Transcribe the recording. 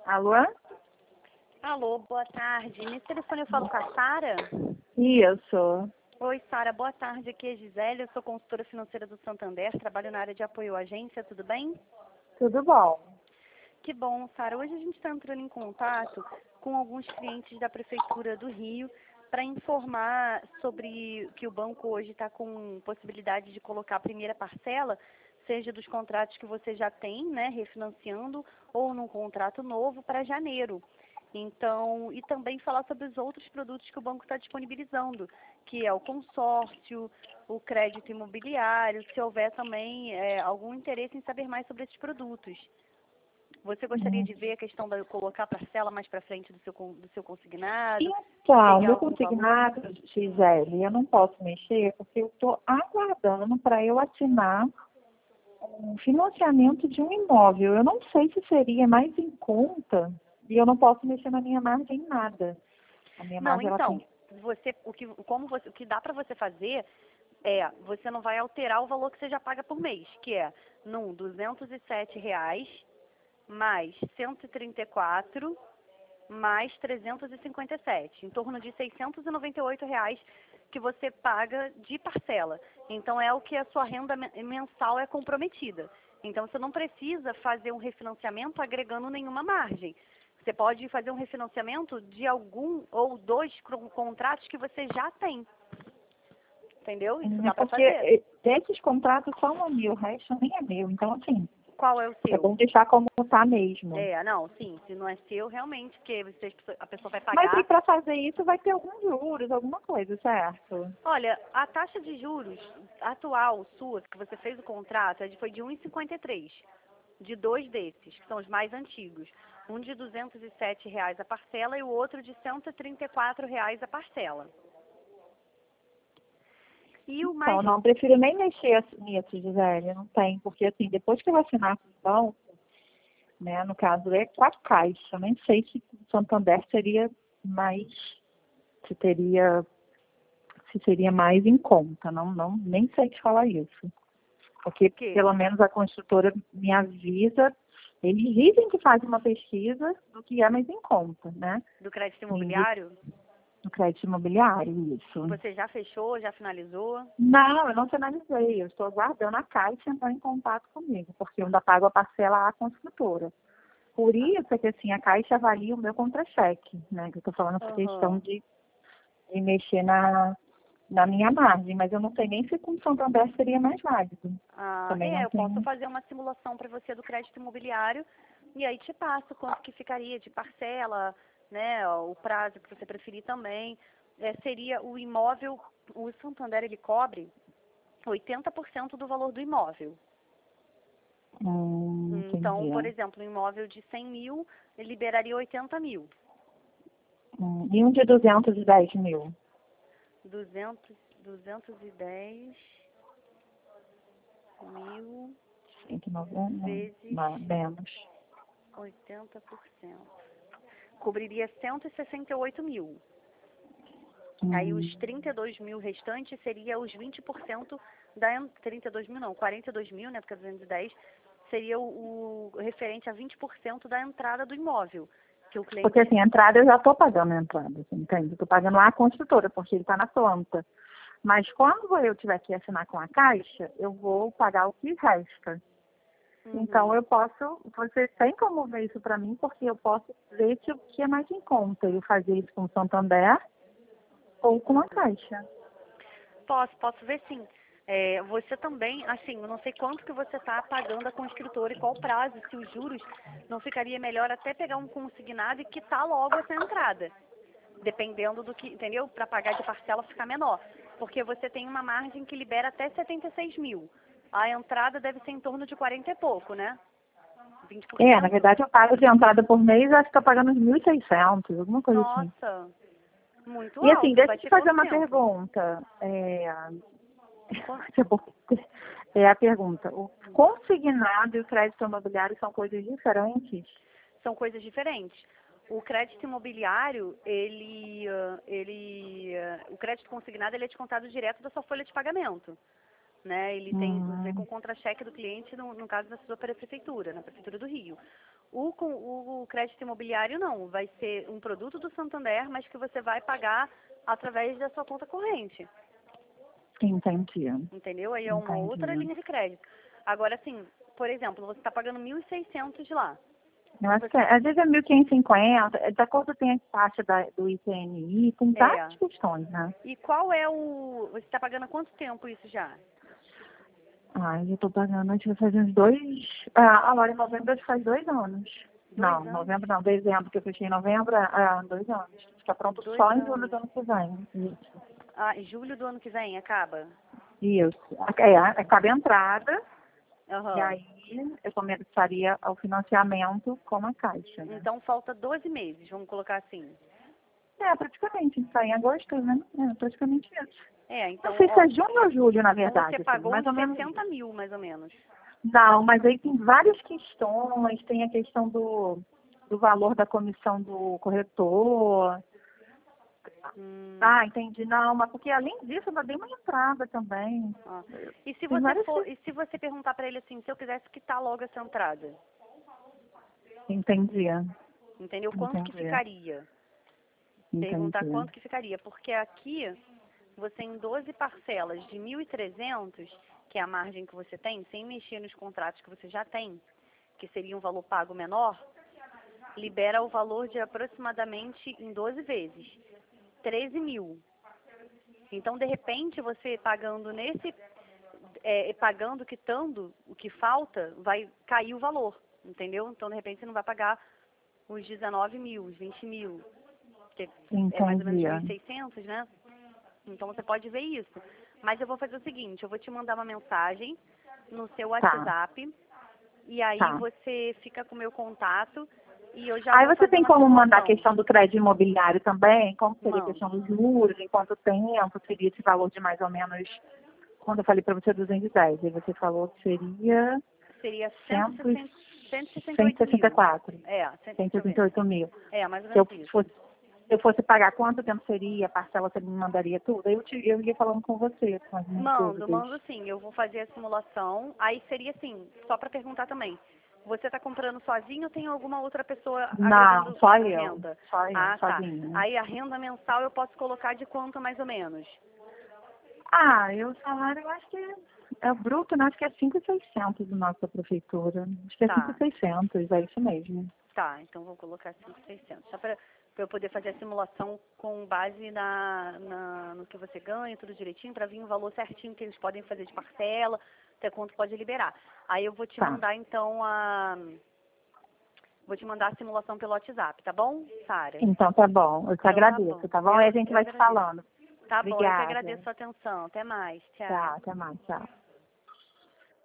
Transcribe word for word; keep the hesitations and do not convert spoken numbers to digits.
Alô? Alô, boa tarde. Nesse telefone eu falo com a Sara? Isso. Oi, Sara, boa tarde. Aqui é a Gisele, eu sou consultora financeira do Santander, trabalho na área de apoio à agência, tudo bem? Tudo bom? Que bom, Sara. Hoje a gente está entrando em contato com alguns clientes da Prefeitura do Rio para informar sobre que o banco hoje está com possibilidade de colocar a primeira parcela, seja dos contratos que você já tem, né, refinanciando, ou num contrato novo para janeiro. Então, e também falar sobre os outros produtos que o banco está disponibilizando, que é o consórcio, o crédito imobiliário, se houver também é, algum interesse em saber mais sobre esses produtos. Você gostaria Hum. de ver a questão de colocar parcela mais para frente do seu, do seu consignado? Então, Pegar meu algum valor? consignado, Gisele, eu não posso mexer porque eu estou aguardando para eu assinar um financiamento de um imóvel. Eu não sei se seria mais em conta e eu não posso mexer na minha margem em nada. A minha Não, margem, ela então, tem... você, o, que, como você, o que dá para você fazer é, você não vai alterar o valor que você já paga por mês, que é num duzentos e sete reais mais cento e trinta e quatro mais trezentos e cinquenta e sete, em torno de seiscentos e noventa e oito reais que você paga de parcela. Então é o que a sua renda men- mensal é comprometida. Então você não precisa fazer um refinanciamento agregando nenhuma margem. Você pode fazer um refinanciamento de algum ou dois cron- contratos que você já tem. Entendeu? Isso É dá para porque fazer. eh, desses contratos só um é meu, o resto nem é meu. Então, assim, Qual é o é seu? bom deixar como está mesmo. É, não, sim, se não é seu, realmente, porque você, a pessoa vai Mas e pagar. para fazer isso vai ter alguns juros, alguma coisa, certo? Olha, a taxa de juros atual sua, que você fez o contrato, é de- foi de um vírgula cinquenta e três, de dois desses, que são os mais antigos. Um de duzentos e sete reais a parcela e o outro de cento e trinta e quatro reais a parcela. E o mais... Então, não, prefiro nem mexer assim nisso, Gisele, não tem, porque assim, depois que eu assinar com o banco, né, no caso é com a Caixa, eu nem sei se o Santander seria mais, se teria, se seria mais em conta, não, não, nem sei te falar isso. Porque O quê? pelo menos a construtora me avisa, eles dizem que fazem uma pesquisa do que é mais em conta, né? Do crédito E imobiliário? do crédito imobiliário, isso. Você já fechou, já finalizou? Não, eu não finalizei. Eu estou aguardando a Caixa entrar em contato comigo, porque eu ainda pago a parcela à construtora. Por isso é que assim, a Caixa avalia o meu contra-cheque, né? Que eu estou falando essa questão Aham. de, de mexer na, na minha margem, mas eu não sei nem se com o Santander seria mais válido. Ah, Também é, não eu posso tenho. fazer uma simulação para você do crédito imobiliário e aí te passo quanto que ficaria de parcela, né, o prazo que você preferir também. É, seria o imóvel, o Santander ele cobre oitenta por cento do valor do imóvel. Hum, Então, entendi. por exemplo, um imóvel de cem mil, ele liberaria oitenta mil. Hum, e um de duzentos e dez mil? duzentos, duzentos e dez mil cento e noventa? vezes Não, menos. oitenta por cento. Cobriria cento e sessenta e oito mil. Aí Hum. os trinta e dois mil restantes seria os vinte por cento da... en- trinta e dois mil não, quarenta e dois mil, né, porque é duzentos e dez, seria o, o referente a vinte por cento da entrada do imóvel. Que o Porque cliente... assim, a entrada eu já estou pagando a entrada, você entende? Estou pagando a construtora, porque ele está na planta. Mas quando eu tiver que assinar com a Caixa, eu vou pagar o que resta. Então Uhum. eu posso, você tem como ver isso para mim, porque eu posso ver que o que é mais em conta, eu fazer isso com o Santander ou com a Uhum. Caixa. Posso, posso ver sim. É, você também, assim, eu não sei quanto que você está pagando a construtora e qual prazo, se os juros não ficaria melhor até pegar um consignado e quitar logo essa entrada. Dependendo do que, entendeu? Para pagar de parcela ficar menor. Porque você tem uma margem que libera até setenta e seis mil. A entrada deve ser em torno de quarenta e pouco, né? vinte por É, na cento? verdade eu pago de entrada por mês, acho que estou pagando uns mil e seiscentos, alguma coisa assim. Nossa, muito E assim, alto. deixa Vai eu te ter fazer quanto uma tempo? pergunta. É, Quan- é a pergunta. O consignado e o crédito imobiliário são coisas diferentes? São coisas diferentes. O crédito imobiliário, ele, ah, ele, ah, o crédito consignado, ele é descontado direto da sua folha de pagamento, né? Ele tem a ver com Hum, o contra-cheque do cliente, no, no caso da sua prefeitura, na prefeitura do Rio. O, com, o crédito imobiliário não, vai ser um produto do Santander, mas que você vai pagar através da sua conta corrente. Entendi. Entendeu? Aí é uma Entendi. outra linha de crédito. Agora, assim, por exemplo, você está pagando mil e seiscentos lá. Eu acho que é, às vezes é mil quinhentos e cinquenta, de acordo com a taxa da, do I P N I, tem várias É. questões, né? E qual é o... Você está pagando há quanto tempo isso já? Ai, eu tô pagando, acho que vai fazer uns dois... Ah, agora em novembro acho que faz dois anos. Dois Não, anos? novembro não, dezembro, que eu fechei em novembro, ah, dois anos. Fica pronto Dois só em anos. julho do ano que vem. Isso. Ah, em julho do ano que vem acaba? Isso. É, acaba a entrada, e Aham. aí eu começaria o financiamento com a Caixa, né? Então falta doze meses, vamos colocar assim. É, praticamente, isso aí em agosto, né? É, praticamente isso. É, então, Não sei se ó, é junho ou julho, na então verdade, você assim, pagou mais uns ou menos. sessenta mil, mais ou menos. Não, mas aí tem várias questões, tem a questão do, do valor da comissão do corretor. Hum, Ah, entendi. Não, mas porque além disso, ainda dei uma entrada também. ó. E se Tem você várias for, que... e se você perguntar pra ele assim, se eu quisesse quitar logo essa entrada, Entendi. entendeu? Quanto que Entendi. ficaria? Perguntar Entendi. quanto que ficaria, porque aqui você em doze parcelas de mil e trezentos, que é a margem que você tem, sem mexer nos contratos que você já tem, que seria um valor pago menor, libera o valor de aproximadamente em doze vezes, treze mil. Então, de repente, você pagando nesse, é, pagando, quitando o que falta, vai cair o valor, entendeu? Então, de repente, você não vai pagar os dezenove mil, os vinte mil, que é mais ou menos Entendi. mil e seiscentos, né? Então, você pode ver isso. Mas eu vou fazer o seguinte, eu vou te mandar uma mensagem no seu Tá, WhatsApp, e aí tá. você fica com o meu contato, e eu já Aí vou você fazer tem uma como mandar a simulação. questão do crédito imobiliário também? Como seria a questão Mando. dos juros? Em quanto tempo seria esse valor de mais ou menos, quando eu falei para você duzentos e dez, aí você falou que seria Seria cem, cento e sessenta e cento e oito sessenta e mil. quatro, É, cento, cento e deixa eu sessenta ver. e oito mil. É, mais ou Se eu menos isso. fosse, se eu fosse pagar, quanto tempo seria? A parcela você me mandaria tudo? Aí eu, te, eu ia falando com você, com as minhas Mando, dúvidas. mando sim. Eu vou fazer a simulação. Aí seria assim, só para perguntar também. Você está comprando sozinho ou tem alguma outra pessoa Não, agregando só a eu. renda? Só eu, Ah, tá. sozinha. Aí a renda mensal eu posso colocar de quanto mais ou menos? Ah, eu o salário eu acho que é, é bruto, né? Acho que é cinco mil e seiscentos da nossa prefeitura. Acho que é cinco mil Tá, e seiscentos, é isso mesmo. tá. Então vou colocar cinco mil e seiscentos. Só para eu poder fazer a simulação com base na, na, no que você ganha, tudo direitinho, para vir o valor certinho que eles podem fazer de parcela, até quanto pode liberar. Aí eu vou te Tá. mandar então a... Vou te mandar a simulação pelo WhatsApp, tá bom, Sara? Então tá bom, eu te Então tá agradeço, bom. tá bom? Aí a Eu, gente eu vai te agradeço. falando. Tá bom, eu que Obrigada. agradeço a atenção. Até mais. Tchau. Tchau, até mais, tchau.